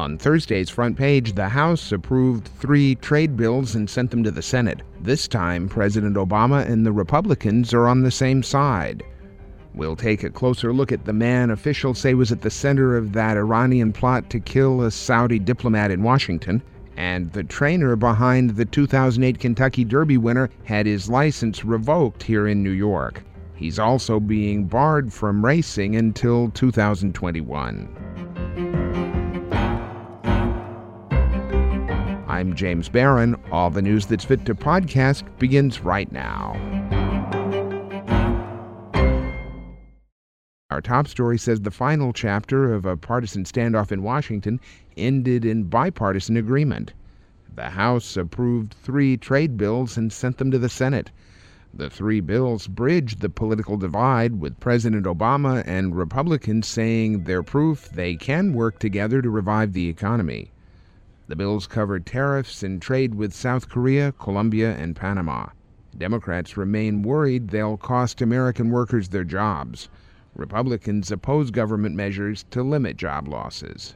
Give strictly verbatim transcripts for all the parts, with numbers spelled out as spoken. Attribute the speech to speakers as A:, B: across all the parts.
A: On Thursday's front page, the House approved three trade bills and sent them to the Senate. This time, President Obama and the Republicans are on the same side. We'll take a closer look at the man officials say was at the center of that Iranian plot to kill a Saudi diplomat in Washington, and the trainer behind the two thousand eight Kentucky Derby winner had his license revoked here in New York. He's also being barred from racing until two thousand twenty-one. I'm James Barron. All the news that's fit to podcast begins right now. Our top story says the final chapter of a partisan standoff in Washington ended in bipartisan agreement. The House approved three trade bills and sent them to the Senate. The three bills bridge the political divide, with President Obama and Republicans saying they're proof they can work together to revive the economy. The bills cover tariffs and trade with South Korea, Colombia, and Panama. Democrats remain worried they'll cost American workers their jobs. Republicans oppose government measures to limit job losses.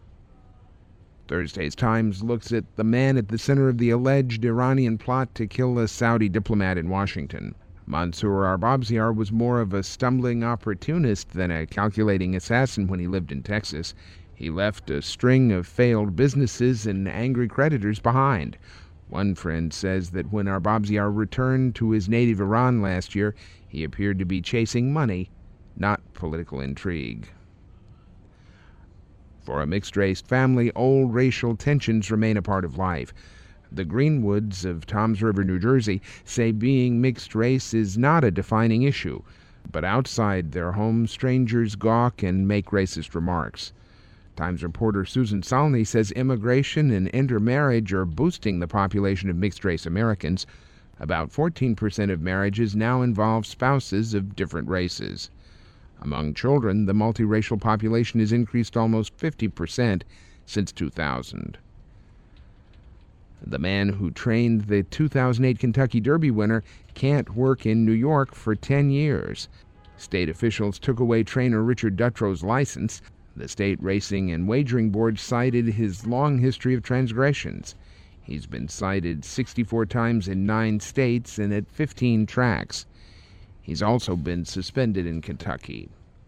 A: Thursday's Times looks at the man at the center of the alleged Iranian plot to kill a Saudi diplomat in Washington. Mansour Arbabziar was more of a stumbling opportunist than a calculating assassin when he lived in Texas. He left a string of failed businesses and angry creditors behind. One friend says that when Arbabziar returned to his native Iran last year, he appeared to be chasing money, not political intrigue. For a mixed-race family, old racial tensions remain a part of life. The Greenwoods of Toms River, New Jersey, say being mixed-race is not a defining issue, but outside their home, strangers gawk and make racist remarks. Times reporter Susan Salney says immigration and intermarriage are boosting the population of mixed-race Americans. About fourteen percent of marriages now involve spouses of different races. Among children, the multiracial population has increased almost fifty percent since two thousand. The man who trained the two thousand eight Kentucky Derby winner can't work in New York for ten years. State officials took away trainer Richard Dutro's license. The State Racing and Wagering Board cited his long history of transgressions. He's been cited sixty-four times in nine states and at fifteen tracks. He's also been suspended in Kentucky.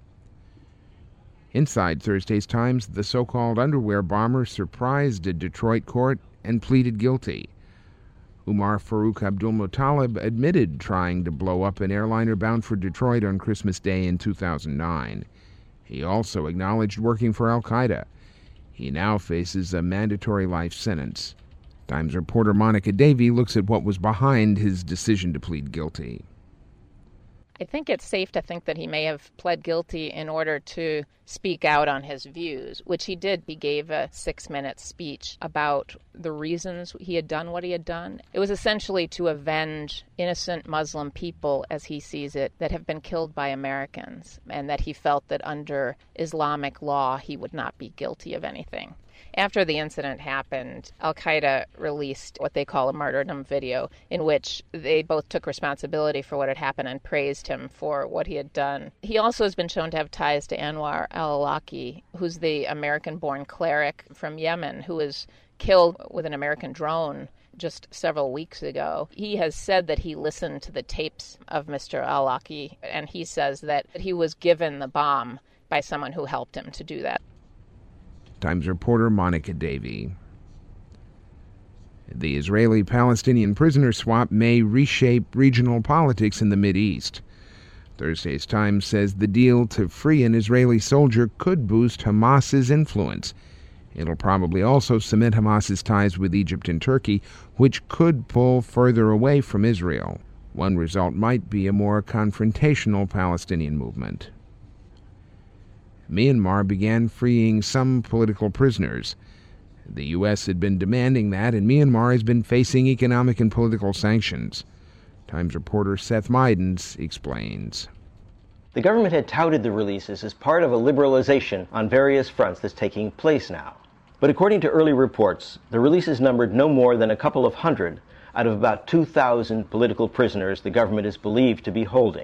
A: Inside Thursday's Times, the so-called underwear bomber surprised a Detroit court and pleaded guilty. Umar Farouk Abdul-Muttalib admitted trying to blow up an airliner bound for Detroit on Christmas Day in two thousand nine. He also acknowledged working for Al-Qaeda. He now faces a mandatory life sentence. Times reporter Monica Davey looks at what was behind his decision to plead guilty.
B: I think it's safe to think that he may have pled guilty in order to speak out on his views, which he did. He gave a six-minute speech about the reasons he had done what he had done. It was essentially to avenge innocent Muslim people, as he sees it, that have been killed by Americans, and that he felt that under Islamic law he would not be guilty of anything. After the incident happened, Al-Qaeda released what they call a martyrdom video, in which they both took responsibility for what had happened and praised him for what he had done. He also has been shown to have ties to Anwar al-Awlaki, who's the American-born cleric from Yemen who was killed with an American drone just several weeks ago. He has said that he listened to the tapes of Mister al-Awlaki, and he says that he was given the bomb by someone who helped him to do that.
A: Times reporter Monica Davey. The Israeli-Palestinian prisoner swap may reshape regional politics in the Mideast. Thursday's Times says the deal to free an Israeli soldier could boost Hamas's influence. It'll probably also cement Hamas's ties with Egypt and Turkey, which could pull further away from Israel. One result might be a more confrontational Palestinian movement. Myanmar began freeing some political prisoners. The U S had been demanding that, and Myanmar has been facing economic and political sanctions. Times reporter Seth Midens explains.
C: The government had touted the releases as part of a liberalization on various fronts that's taking place now. But according to early reports, the releases numbered no more than a couple of hundred out of about two thousand political prisoners the government is believed to be holding.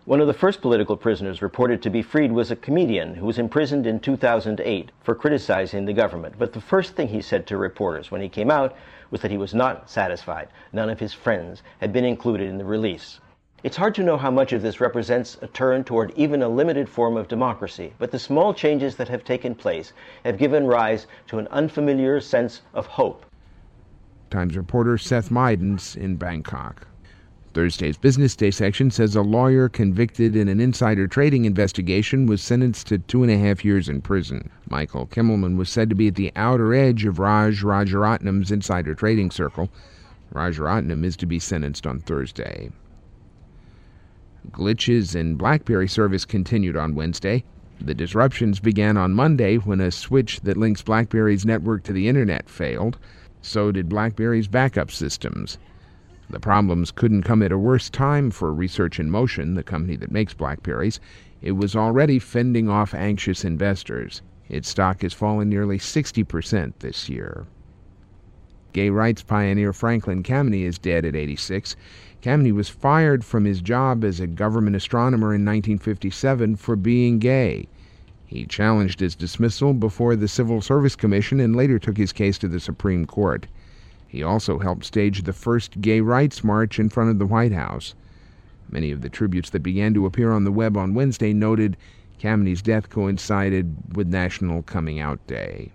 C: One of the first political prisoners reported to be freed was a comedian who was imprisoned in two thousand eight for criticizing the government. But the first thing he said to reporters when he came out was that he was not satisfied. None of his friends had been included in the release. It's hard to know how much of this represents a turn toward even a limited form of democracy, but the small changes that have taken place have given rise to an unfamiliar sense of hope.
A: Times reporter Seth Midens in Bangkok. Thursday's Business Day section says a lawyer convicted in an insider trading investigation was sentenced to two and a half years in prison. Michael Kimmelman was said to be at the outer edge of Raj Rajaratnam's insider trading circle. Rajaratnam is to be sentenced on Thursday. Glitches in BlackBerry service continued on Wednesday. The disruptions began on Monday when a switch that links BlackBerry's network to the internet failed. So did BlackBerry's backup systems. The problems couldn't come at a worse time for Research in Motion, the company that makes BlackBerries. It was already fending off anxious investors. Its stock has fallen nearly sixty percent this year. Gay rights pioneer Franklin Kameny is dead at eighty-six. Kameny was fired from his job as a government astronomer in nineteen fifty-seven for being gay. He challenged his dismissal before the Civil Service Commission and later took his case to the Supreme Court. He also helped stage the first gay rights march in front of the White House. Many of the tributes that began to appear on the web on Wednesday noted Kameny's death coincided with National Coming Out Day.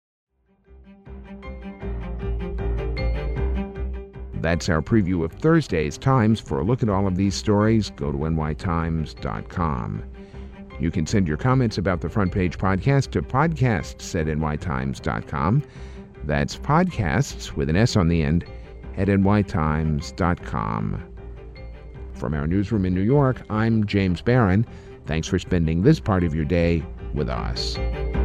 A: That's our preview of Thursday's Times. For a look at all of these stories, go to N Y Times dot com. You can send your comments about the Front Page Podcast to podcasts at N Y Times dot com. That's podcasts with an S on the end at N Y Times dot com. From our newsroom in New York, I'm James Barron. Thanks for spending this part of your day with us.